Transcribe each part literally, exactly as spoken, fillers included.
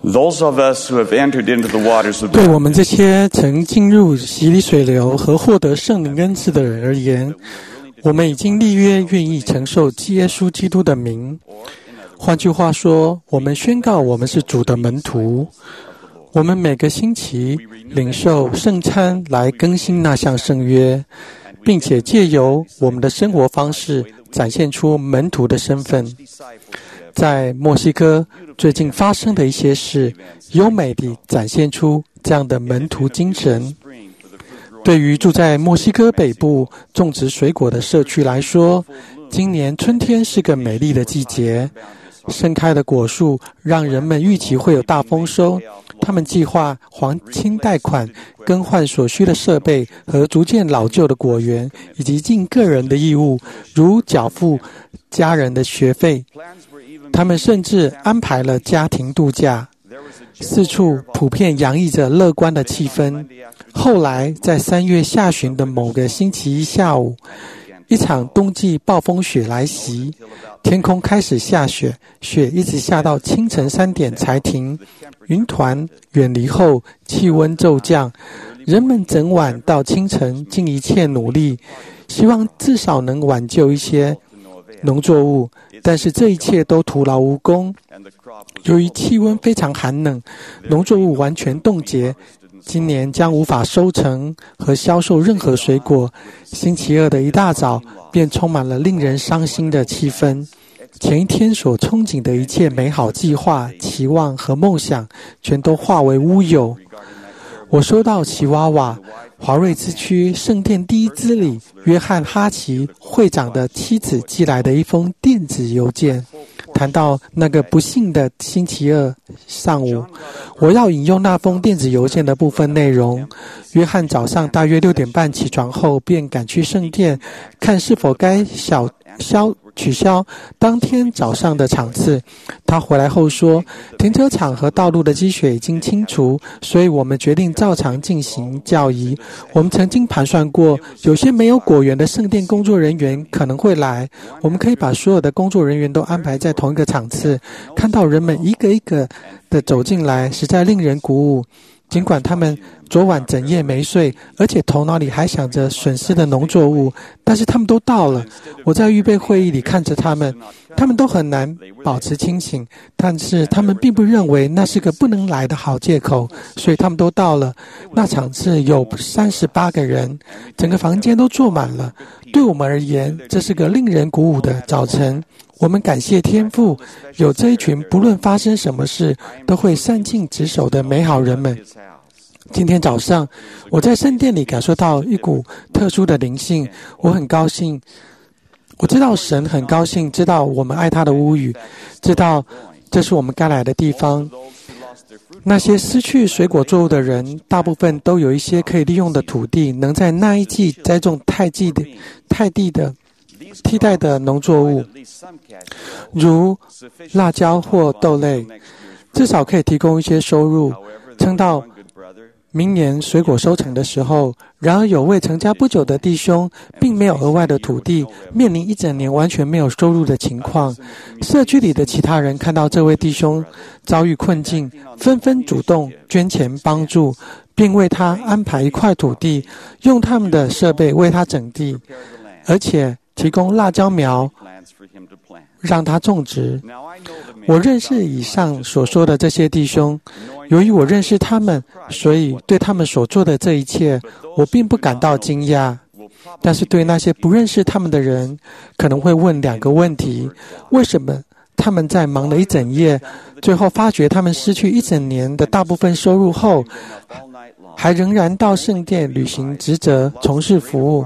Those of us who have entered into the waters of 对我们这些曾进入洗礼水流和获得圣灵恩赐的人而言，我们已经立约愿意承受耶稣基督的名。换句话说，我们宣告我们是主的门徒。我们每个星期领受圣餐来更新那项圣约，并且借由我们的生活方式展现出门徒的身份。在墨西哥最近发生的一些事，优美地展现出这样的门徒精神。对于住在墨西哥北部种植水果的社区来说，今年春天是个美丽的季节，盛开的果树让人们预期会有大丰收。他们计划还清贷款，更换所需的设备和逐渐老旧的果园，以及尽个人的义务，如缴付家人的学费。他们甚至安排了家庭度假，四处普遍洋溢着乐观的气氛。后来在三月下旬的某个星期一下午，一场冬季暴风雪来袭，天空开始下雪，雪一直下到清晨三点才停。云团远离后，气温骤降，人们整晚到清晨尽一切努力，希望至少能挽救一些农作物，但是这一切都徒劳无功。由于气温非常寒冷，农作物完全冻结，今年将无法收成和销售任何水果。星期二的一大早便充满了令人伤心的气氛。前一天所憧憬的一切美好计划、期望和梦想全都化为乌有。我收到奇瓦瓦华瑞之区圣殿第一支理约翰哈奇会长的妻子寄来的一封电子邮件，谈到那个不幸的星期二上午。我要引用那封电子邮件的部分内容。约翰早上大约六点半起床后，便赶去圣殿，看是否该小消取消当天早上的场次。他回来后说，停车场和道路的积雪已经清除，所以我们决定照常进行教仪。我们曾经盘算过，有些没有果园的圣殿工作人员可能会来，我们可以把所有的工作人员都安排在同一个场次。看到人们一个一个的走进来，实在令人鼓舞。尽管他们昨晚整夜没睡，而且头脑里还想着损失的农作物，但是他们都到了。我在预备会议里看着他们，他们都很难保持清醒，但是他们并不认为那是个不能来的好借口，所以他们都到了。那场次有三十八个人，整个房间都坐满了。对我们而言，这是个令人鼓舞的早晨。我们感谢天父，有这一群不论发生什么事都会善尽职守的美好人们。今天早上，我在圣殿里感受到一股特殊的灵性，我很高兴。我知道神很高兴，知道我们爱他的屋宇，知道这是我们该来的地方。那些失去水果作物的人，大部分都有一些可以利用的土地，能在那一季栽种太季的太地的替代的农作物，如辣椒或豆类，至少可以提供一些收入，撑到明年水果收成的时候。然而有位成家不久的弟兄并没有额外的土地，面临一整年完全没有收入的情况。社区里的其他人看到这位弟兄遭遇困境，纷纷主动捐钱帮助，并为他安排一块土地，用他们的设备为他整地，而且提供辣椒苗让他种植。我认识以上所说的这些弟兄，由于我认识他们，所以对他们所做的这一切我并不感到惊讶。但是对那些不认识他们的人，可能会问两个问题：为什么他们在忙了一整夜，最后发觉他们失去一整年的大部分收入后，还仍然到圣殿履行职责，从事服务？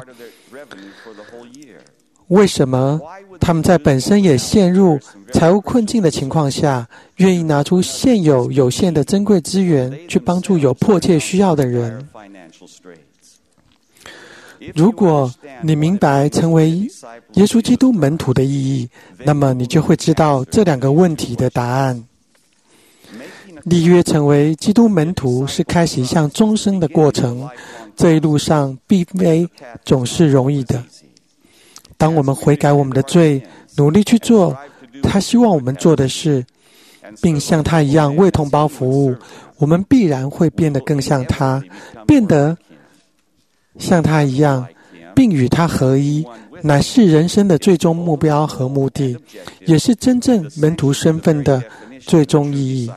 为什么他们在本身也陷入财务困境的情况下，愿意拿出现有有限的珍贵资源去帮助有迫切需要的人？如果你明白成为耶稣基督门徒的意义，那么你就会知道这两个问题的答案。立约成为基督门徒是开始一项终生的过程，这一路上并非总是容易的。当我们悔改我们的罪，努力去做他希望我们做的事， 并像他一样为同胞服务，我们必然会变得更像他，变得像他一样，并与他合一，乃是人生的最终目标和目的，也是真正门徒身份的最终意义。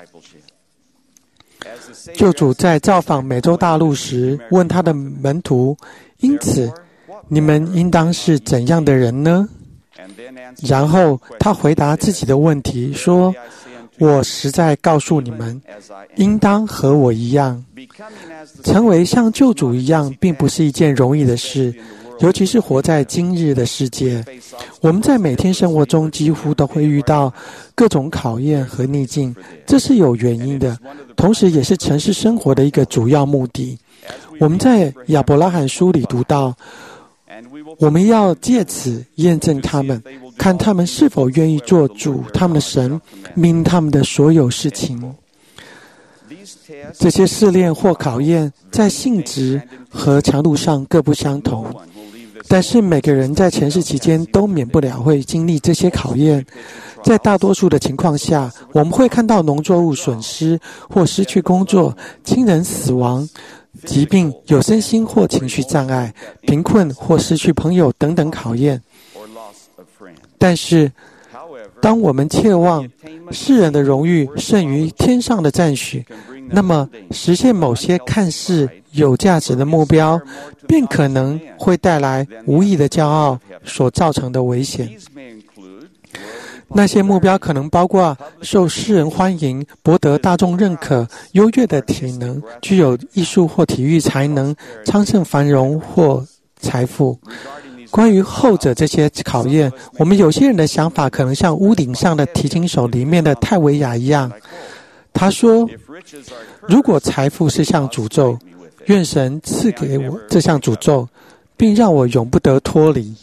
救主在造访美洲大陆时问他的门徒，因此你们应当是怎样的人呢？然后他回答自己的问题说，我实在告诉你们，应当和我一样。成为像救主一样并不是一件容易的事，尤其是活在今日的世界。我们在每天生活中几乎都会遇到各种考验和逆境，这是有原因的，同时也是城市生活的一个主要目的。我们在亚伯拉罕书里读到，我们要借此验证他们，看他们是否愿意做主他们的神，命令他们的所有事情。这些试炼或考验在性质和强度上各不相同，但是每个人在前世期间都免不了会经历这些考验。在大多数的情况下，我们会看到农作物损失或失去工作、亲人死亡、疾病、有身心或情绪障碍、贫困或失去朋友等等考验。但是当我们切望世人的荣誉胜于天上的赞许，那么实现某些看似有价值的目标，便可能会带来无意的骄傲所造成的危险。那些目标可能包括受世人欢迎、博得大众认可、优越的体能、具有艺术或体育才能、昌盛繁荣或财富。关于后者这些考验，我们有些人的想法可能像屋顶上的提琴手里面的泰维亚一样。他说，如果财富是项诅咒，愿神赐给我这项诅咒，并让我永不得脱离。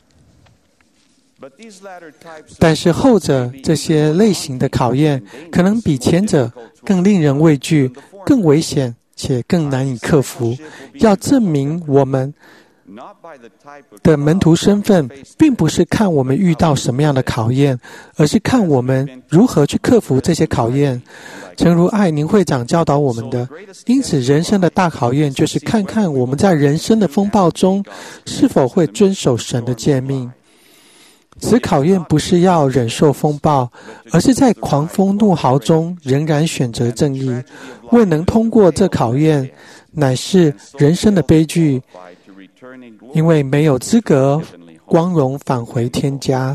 但是后者这些类型的考验，可能比前者更令人畏惧、更危险且更难以克服。要证明我们的门徒身份，并不是看我们遇到什么样的考验，而是看我们如何去克服这些考验。诚如艾宁会长教导我们的，因此人生的大考验就是看看我们在人生的风暴中是否会遵守神的诫命。此考验不是要忍受风暴，而是在狂风怒号中仍然选择正义。未能通过这考验，乃是人生的悲剧，因为没有资格光荣返回天家。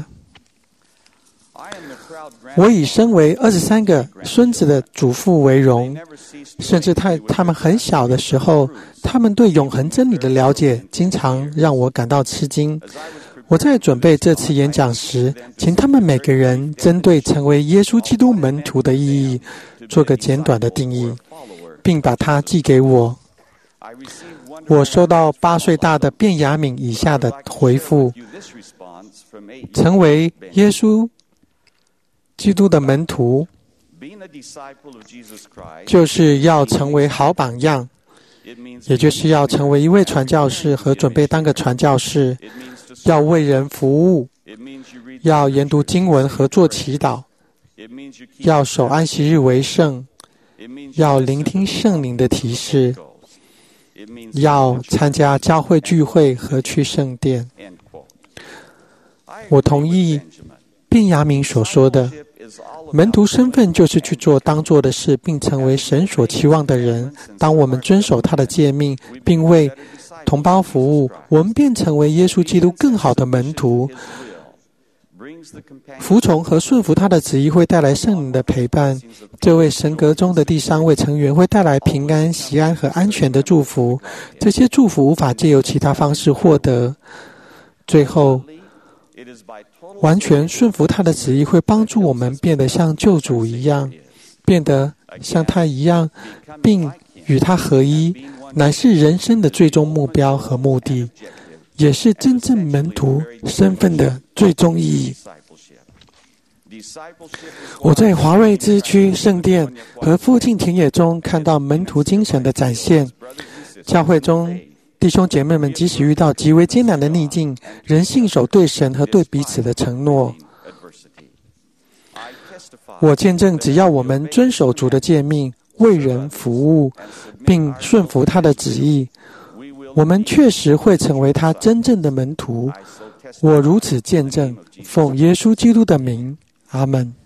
我以身为二十三个孙子的祖父为荣，甚至在他们很小的时候，他们对永恒真理的了解经常让我感到吃惊。我在准备这次演讲时，请他们每个人针对成为耶稣基督门徒的意义做个简短的定义，并把它寄给我。我收到八岁大的卞雅敏以下的回复：成为耶稣基督的门徒，就是要成为好榜样，也就是要成为一位传教士和准备当个传教士，要为人服务，要研读经文和做祈祷，要守安息日为圣，要聆听圣灵的提示，要参加教会聚会和去圣殿。我同意卞雅敏所说的，门徒身份就是去做当做的事，并成为神所期望的人。当我们遵守他的诫命，并为同胞服务，我们便成为耶稣基督更好的门徒。服从和顺服他的旨意会带来圣灵的陪伴，这位神格中的第三位成员会带来平安、喜安和安全的祝福。这些祝福无法借由其他方式获得。最后，完全顺服他的旨意会帮助我们变得像救主一样，变得像他一样，并与他合一，乃是人生的最终目标和目的，也是真正门徒身份的最终意义。我在华瑞之区圣殿和附近田野中看到门徒精神的展现。教会中弟兄姐妹们即使遇到极为艰难的逆境，仍信守对神和对彼此的承诺。 我见证，只要我们遵守主的诫命，为人服务，并顺服他的旨意，我们确实会成为他真正的门徒。我如此见证，奉耶稣基督的名，阿们。